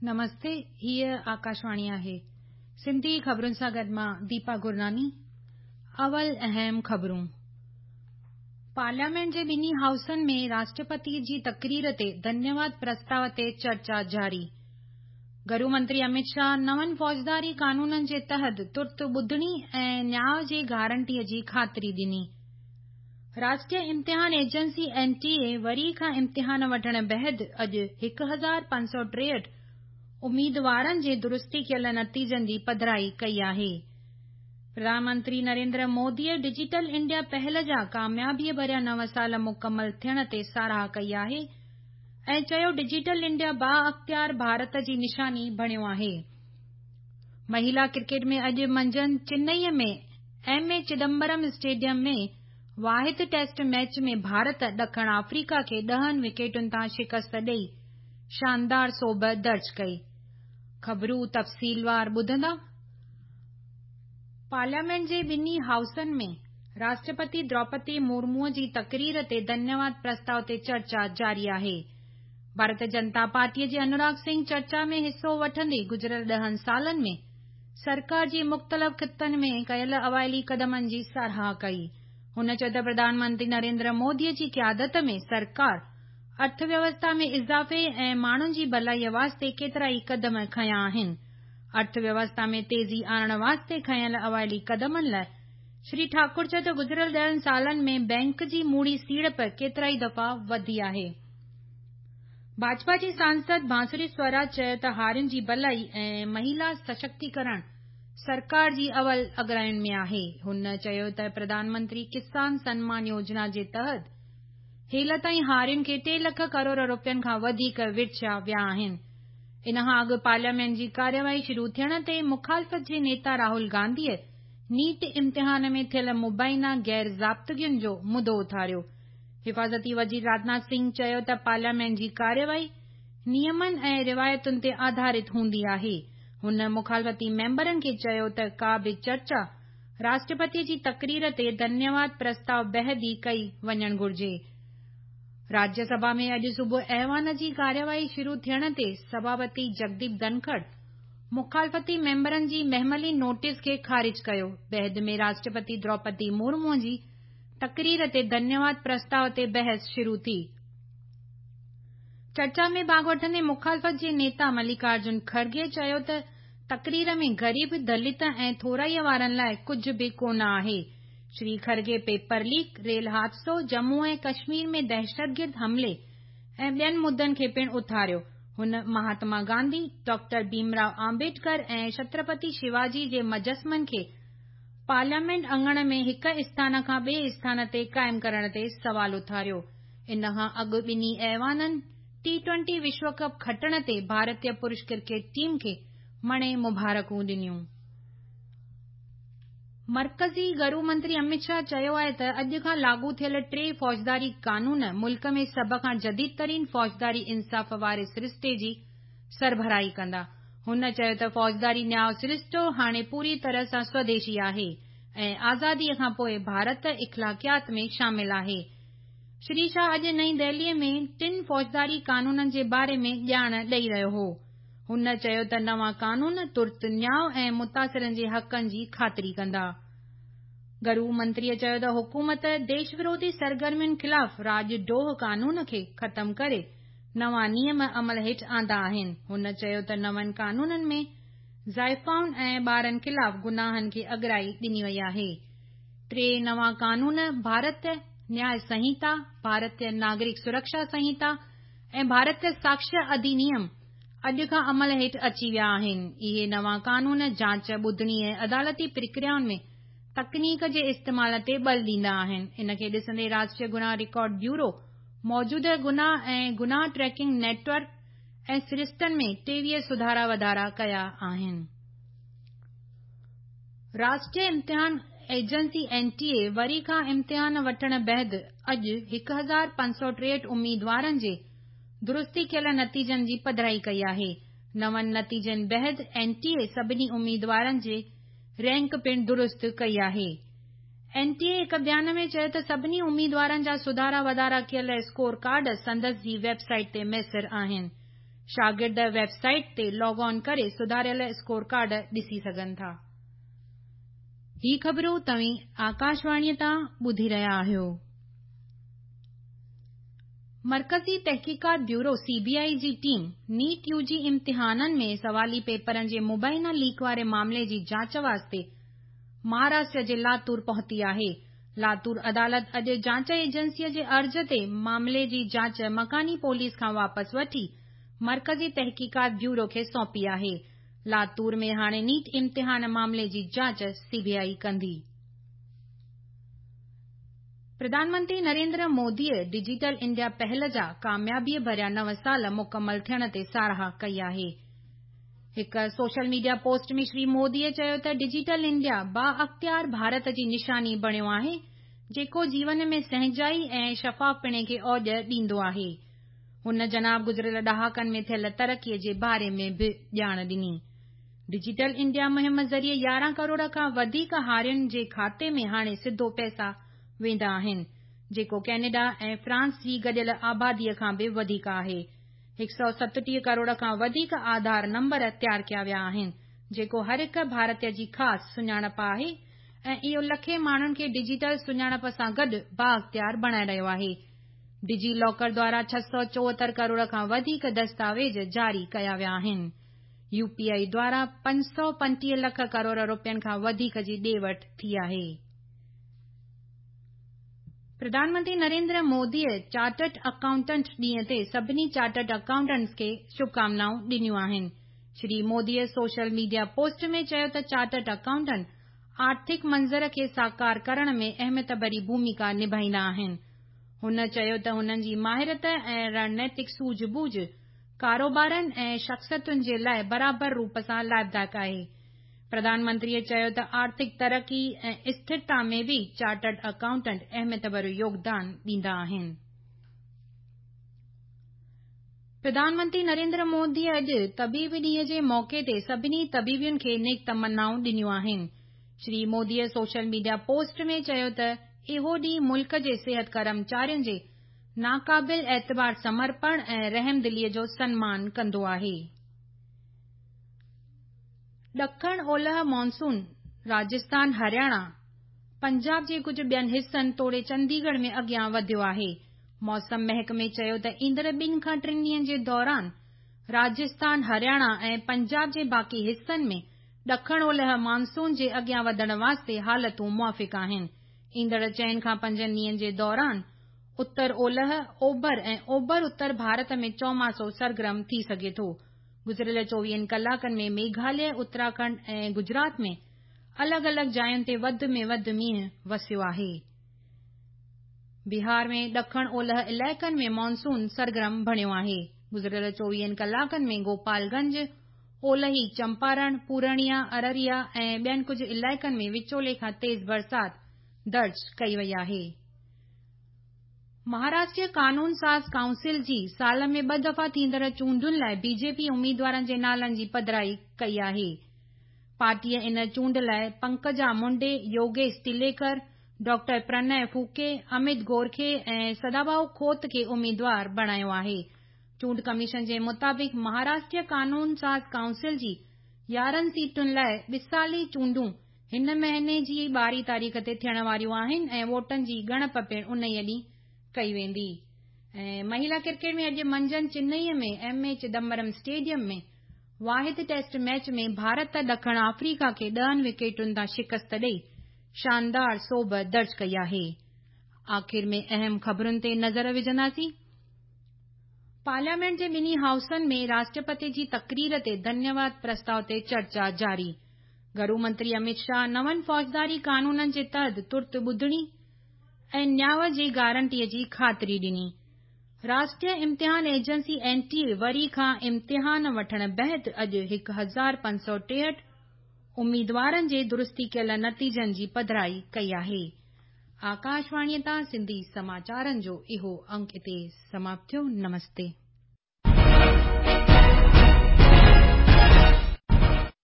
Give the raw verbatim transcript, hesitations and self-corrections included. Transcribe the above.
नमस्ते, हीअ आकाशवाणी आहे। सिंधी ख़बरुनि सां गॾु मां दीपा गुरनानी। अवल अहम ख़बरूं। पार्लियामेंट जे ॿिन्ही हाउसनि में राष्ट्रपति जी तक़रीर ते धन्यवाद प्रस्ताव ते चर्चा जारी। गृह मंत्री अमित शाह नवनि फ़ौजदारी क़ानूननि जे तहत तुर्त ॿुधणी ऐं न्याय जी गारंटीअ जी ख़ातिरी ॾिनी। राष्ट्रीय इम्तिहान एजेंसी एनटीए वरी खां इम्तिहान वठण बैदि अॼु हिकु हज़ार पंज सौ टेहठि उम्मीदवारनि जे दुरुस्ती कयल नतीजनि जी पधिराई कई आहे। प्रधानमंत्री नरेंद्र मोदीअ डिजिटल इंडिया पहल जा कामयाबीअ भरिया नव साल मुकमल थियण ते साराह कई आहे ऐं चयो डिजिटल इंडिया बाअख्तियार भारत जी निशानी बणियो आहे। महिला क्रिकेट में अॼु मंझंदि चेन्नईअ में एम ए चिदम्बरम स्टेडियम में वाहिद टेस्ट मैच में भारत ॾखण अफ्रीका खे ॾहनि विकेटुनि तां शिकस्त ॾेई शानदार सोभ दर्ज कई। ख़बरूं तफ़सीलवार ॿुधंदा। पार्लियामेंट जे ॿिन्ही हाउसनि में राष्ट्रपति द्रौपदी मुर्मूअ जी तक़रीर ते धन्यवाद प्रस्ताव ते चर्चा जारी आहे। भारतीय जनता पार्टीअ जे अनुराग सिंह चर्चा में हिस्सो वठंदे गुज़िरियल ॾहनि सालनि में सरकार जी मुख़्तलिफ़ ख़ित्तनि में कयल अवाइली क़दमनि जी साराह कई। हुन चयो त प्रधानमंत्री नरेंद्र मोदीअ जी क़यादत में सरकार अर्थव्यवस्था में इज़ाफ़े ऐं माण्हुनि जी भलाईअ वास्ते केतिरा ई क़दम खंया आहिनि। अर्थव्यवस्था में तेज़ी आणण वास्ते खंयल अवाइली क़दमनि लाइ श्री ठाकुर चयो त गुज़िरियल ॾहनि सालनि में बैंक जी मूड़ी सीड़प केतिरा ई दफ़ा वधी आहे। भाजपा जी सांसद बांसुरी स्वराज चयो त हारियुनि जी भलाई ऐं महिला सशक्तीकरण सरकार जी अवल अग्रायुनि में आहे। हुन चयो त प्रधानमंत्री किसान सम्मान योजना जे तहत हेल ताईं हारियुनि खे टे लख करोड़ रुपयनि खां वधीक विरछिया विया आहिनि। इन खां अॻु पार्लियामेंट जी कार्यवाही शुरू थियण ते मुख़ालिफ़त जे नेता राहुल गांधीअ नीट इम्तिहान में थियल मुबैना गैर ज़ाब्तगियुनि जो मुदो उथारियो। हिफ़ाज़ती वज़ीर राजनाथ सिंह चयो त पार्लियामेंट जी कार्यवाही नियमनि ऐं रिवायतुनि ते आधारित हूंदी आहे। हुन मुख़ालिफ़ती मेंबरनि खे चयो त का बि चर्चा राष्ट्रपति जी तक़रीर ते धन्यवाद प्रस्ताव बैदि ई कई वञणु घुरिजे। राज्यसभा में अॼु सुबुह अहवान जी कार्यवाही शुरू थियण ते सभापति जगदीप धनखड़ मुख़ालिफ़ती मेंबरनि जी महमली नोटिस खे ख़ारिज कयो। बैदि में राष्ट्रपति द्रौपदी मुर्मूअ जी तक़रीर ते धन्यवाद प्रस्ताव ते बहस शुरू थी। चर्चा में भाॻ वठंदे मुख़ालिफ़त जे नेता मल्लिकार्जुन खड़गे चयो त तक़रीर में ग़रीब दलित ऐं थोराईअ वारनि लाइ कुझु बि कोन आहे। श्री खड़गे पेपर लीक, रेल हादसो, जम्मू ऐं कश्मीर में दहशतगिर्द हमले ऐं ॿियनि मुद्दनि खे पिणु उथारियो। हुन महात्मा गांधी, डॉक्टर भीमराव आम्बेडकर ऐं छत्रपति शिवाजी जे मजस्मनि खे पार्लियामेंट अङण में हिक स्थान खां ॿिए स्थान ते क़ाइम करण ते सवाल उथारियो। इन खां अॻु ॿिन्ही ऐवाननि टी ट्वेंटी विश्व कप खटण ते भारतीय पुरुष क्रिकेट टीम खे मणे मुबारकूं ॾिनियूं। मर्कज़ी गृह मंत्री अमित शाह चयो आहे त अॼु खां लागू थियल टे फ़ौजदारी क़ानून मुल्क में सभ खां जदीद तरीन फ़ौजदारी इंसाफ़ वारे सिरिश्ते जी सरबराही कंदा। हुन चयो त फ़ौजदारी न्याय सिरिश्तो हाणे पूरी तरह सां स्वदेशी आहे ऐं आज़ादीअ खां पोइ भारत इख़्लाक़ियात में शामिल आहे। श्री शाह अॼु नईं दिल्लीअ में टिन फ़ौजदारी क़ानूननि जे बारे में ॼाण ॾेई रहियो हो। हुन चयो त नवां क़ानून तुर्त न्याय ऐं मुतासिरनि जे हक़नि जी ख़ातिरी कंदा। गृह मंत्रीअ चयो त हुकूमत देश विरोधी सरगर्मियुनि ख़िलाफ़ राजडोह क़ानून खे ख़तमु करे नवां नियम अमल हेठि आंदा आहिनि। हुन चयो त नवनि क़ानूननि में ज़ाइफ़ाउनि ऐं ॿारनि ख़िलाफ़ गुनाहनि खे अॻिराई ॾिनी वई आहे। टे नवां क़ानून भारतीय न्याय संहिता, भारतीय नागरिक सुरक्षा संहिता ऐं भारतीय साक्ष्य अधिनियम अॼु खां अमल हेठि अची विया आहिनि। इहे नवां क़ानून जांच, ॿुधणी ऐं अदालती प्रक्रियाउनि में तकनीक जे इस्तेमाल ते बल ॾींदा आहिनि। इन खे ॾिसंदे राष्ट्रीय गुनाह रिकॉर्ड ब्यूरो मौजूदह गुनाह ऐं गुनाह ट्रैकिंग नेटवर्क ऐं सिरिश्तनि में टेवीह सुधारा वधारा कया आहिनि। राष्ट्रीय इम्तिहान एजेंसी एनटीए वरी खां इम्तिहान वठण बैदि अॼु हिकु हज़ार पंज सौ टेहठि उम्मीदवारनि जे दुरुस्ती कयल नतीजनि जी पधिराई कई आहे। नवनि नतीजनि बैदि एनटीए सभिनी उम्मीदवारनि जे रैंक पिणु दुरुस्त कई आहे। एनटीए हिक बयान में चयो त सभिनी उम्मीदवारनि जा सुधारा वधारा कयल स्कोर कार्ड संदसि जी वेबसाइट ते मैसर आहिनि। शागिर्द वेबसाइट ते लॉग ऑन करे सुधारियल स्कोर कार्ड ॾिसी सघनि था। ही ख़बरूं तव्हीं आकाशवाणीअ तां ॿुधी रहिया आहियो। मरकज़ी तहक़ीक़ात ब्यूरो सीबीआई जी टीम नीट यूजी इम्तिहाननि में सवाली पेपरनि जे मुबैना लीक वारे मामले जी जांच वास्ते महाराष्ट्र जे लातूर पहुती आहे। लातूर अदालत अॼु जांच एजेंसीअ जे अर्ज़ ते मामले जी जांच मकानी पुलिस खां वापसि वठी मरकज़ी तहक़ीक़ात ब्यूरो खे सौंपी आहे। लातूर में हाणे नीट इम्तिहान मामले जी जांच सीबीआई कंदी। प्रधानमंत्री नरेंद्र मोदीअ डिजिटल इंडिया पहल जा कामयाबीअ भरिया नव साल मुकमल थियण ते साराह कई आहे। हिक सोशल मीडिया पोस्ट में श्री मोदीअ चयो त डिजिटल इंडिया बाअख्तियार भारत जी निशानी बणियो आहे, जेको जीवन में सहजाई ऐं शफ़ाफ़पणे खे ओज ॾींदो आहे। हुन जनाब गुज़िरियल ॾहाकनि में थियल तरक़ीअ जे बारे में बि ॼाण ॾिनी। डिजिटल इंडिया मुहिम ज़रिए यारहं करोड़ खां वधीक हारियुनि जे खाते में हाणे सिधो पैसा वेंदा आहिनि, जेको कैनेडा ऐं फ्रांस जी गॾियल आबादीअ खां बि वधीक आहे। हिक सौ सतटीह करोड़ खां वधीक आधार नंबर तयार कया विया आहिनि, जेको हर हिक भारतीय जी ख़ासि सुञाणप आहे ऐं इहो लखे माण्हुनि खे डिजिटल सुञाणप सां गॾु बाअख्तियार बणाए रहियो आहे। डिजी लॉकर द्वारा छह सौ चोहतरि करोड़ खां वधीक दस्तावेज जारी कया विया आहिनि। यूपीआई द्वारा पंज सौ पंटीह लख करोड़ रुपयनि खां वधीक जी ॾे वठि थी आहे। प्रधानमंत्री नरेंद्र मोदीअ चार्टर्ड अकाउंटेंट ॾींहं ते सभिनी चार्टर्ड अकाउंटेंट्स खे शुभकामनाऊं ॾिनियूं आहिनि। श्री मोदीअ सोशल मीडिया पोस्ट में चयो त चार्टर्ड अकाउंटेंट आर्थिक मंज़र खे साकार करण में अहमियत भरी भूमिका निभाईंदा आहिनि। हुन चयो त हुननि जी माहिरत ऐं रणनैतिक सूझ-बूझ कारोबारनि ऐं शख़्सियतुनि जे लाइ बराबर रूप सां लाभदायक आहे। प्रधानमंत्रीअ चयो त आर्थिक तरक़ी ऐं स्थिरता में बि चार्टर्ड अकाउंटेंट अहमियत भरो योगदान ॾींदा आहिनि। प्रधानमंत्री नरेंद्र मोदी अॼु तबीब ॾींहं जे मौक़े ते सभिनी तबीबुनि खे नेक तमन्नाऊं ॾिनियूं आहिनि। श्री मोदीअ सोशल मीडिया पोस्ट में चयो त इहो ॾींहुं मुल्क जे सिहत कर्मचारियुनि जे नाक़ाबिल एतबार समर्पण ऐं रहमदिलीअ जो सन्मान कंदो आहे। ॾखण ओलह मॉनसून राजस्थान, हरियाणा, पंजाब जे कुझु ॿियनि हिस्सनि तोड़े चंडीगढ़ में अॻियां वधियो आहे। मौसम महकमे चयो त ईंदड़ ॿिनि खां टिनि ॾींहनि जे दौरान राजस्थान, हरियाणा ऐं पंजाब जे बाक़ी हिस्सनि में ॾखण ओलह मानसून जे अॻियां वधण वास्ते हालतूं मुवाफ़िक़ आहिनि। ईंदड़ चइनि खां पंजनि ॾींहनि जे दौरान उत्तर ओलह, ओभर ऐं ओभर उत्तर भारत में चौमासो सरगर्म थी सघे थो। गुज़िरियल चोवीहनि कलाकनि में मेघालय, उत्तराखंड ऐं गुजरात में अलॻि अलॻि जायुनि ते वधि में वधि मींहुं वसियो आहे। बिहार में ॾखण ओलह इलाइक़नि में मॉनसून सरगर्म बणियो आहे। गुज़िरियल चोवीहनि कलाकनि में गोपालगंज, ओलही चंपारण, पूर्णिया, अररिया ऐं ॿियनि कुझु इलाइक़नि में विचोले खां तेज़ बरसात दर्ज कई वई आहे। महाराष्ट्र कानून साज़ काउंसिल जी साल में ॿ दफ़ा थींदड़ चूंडुनि लाइ बीजेपी उम्मीदवारनि जे नालनि जी पधिराई कई आहे। पार्टीअ इन चूंड लाइ पंकजा मुंडे, योगेश तिलेकर, डॉक्टर प्रणय फूके, अमित गोरखे ऐं सदाभाऊ खोत खे उम्मीदवार बणायो आहे। चूंड कमीशन जे मुताबिक़ महाराष्ट्र कानून साज़ काउंसिल जी यारहं सीटुनि लाइ ॿिसाली चूंडूं हिन महीने जी ॿारहीं तारीख़ ते थियण वारियूं आहिनि ऐं वोटनि जी ॻणप पिणु उन्हीअ ॾींहुं कई वेंदी। ऐं महिला क्रिकेट में अॼु मंझंदि चेन्नईअ में एम ए चिदम्बरम स्टेडियम में वाहिद टेस्ट मैच में भारत ॾखण अफ्रीका खे ॾहनि विकेटुनि तां शिकस्त ॾेई शानदार सोभ दर्ज कई आहे। आख़िर में अहम ख़बरुनि ते नज़र विझंदासीं। पार्लियामेंट जे ॿिन्ही हाउसनि में राष्ट्रपति जी तक़रीर ते धन्यवाद प्रस्ताव ते चर्चा जारी। गृह मंत्री अमित शाह नवनि फ़ौजदारी कानूननि जे तहत तुर्त ॿुधणी ऐं न्याय जी गारंटीअ जी ख़ातिरी ॾिनी। राष्ट्रीय इम्तिहान एजेंसी एनटीए वरी खां इम्तिहान वठण बैदि अॼु हिकु हज़ार पंज सौ टेहठि उम्मीदवारनि जे दुरुस्ती कयल नतीजनि जी पधिराई कई आहे। आकाशवाणीअ तां सिंधी समाचारनि जो इहो अंक इते समाप्त थियो। नमस्ते।